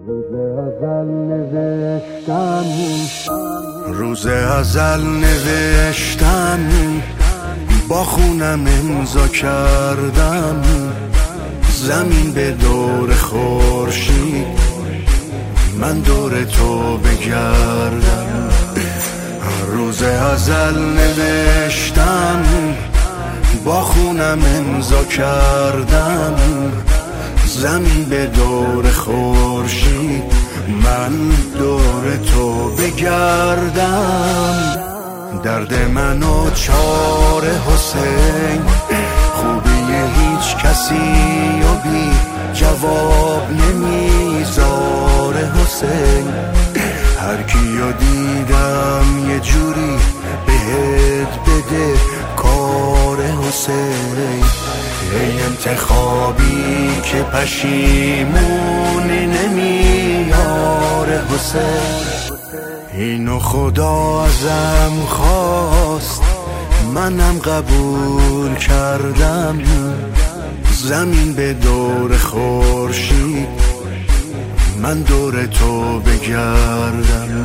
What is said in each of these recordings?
روز ازل نوشتم با خونم امضا کردم زمین به دور خورشید من دور تو بگردم. روز ازل نوشتم با خونم امضا کردم زمین به دور خورشید من دور تو بگردم. درد من و چار حسین خوبی هیچ کسی و بی جواب نمیذاره حسین. هر کیو دیدم یه جوری بهت بده کار حسین. ای انتخابی که پشیمونی نمیاره حسین. اینو خدا ازم خواست منم قبول کردم زمین به دور خورشید من دور تو بگردم.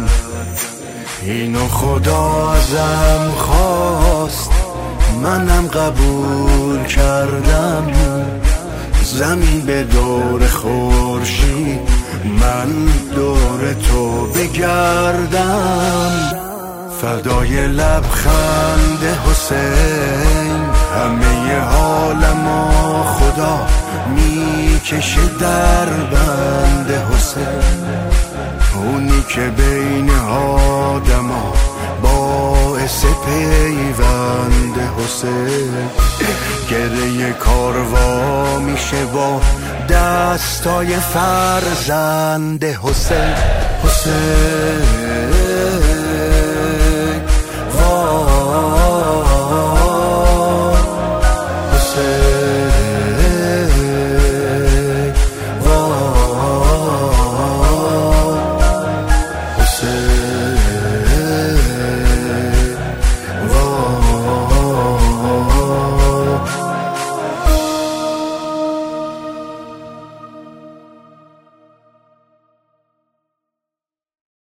اینو خدا ازم خواست منم قبول کردم زمین به دور خورشید من دور تو بگردم. فدای لبخند حسین همه حالمو خدا میکشه در بند حسین. اونی که بین آدما باعث پیوند حسین. گره کاروا میشه با دستای فرزند حسین. حسین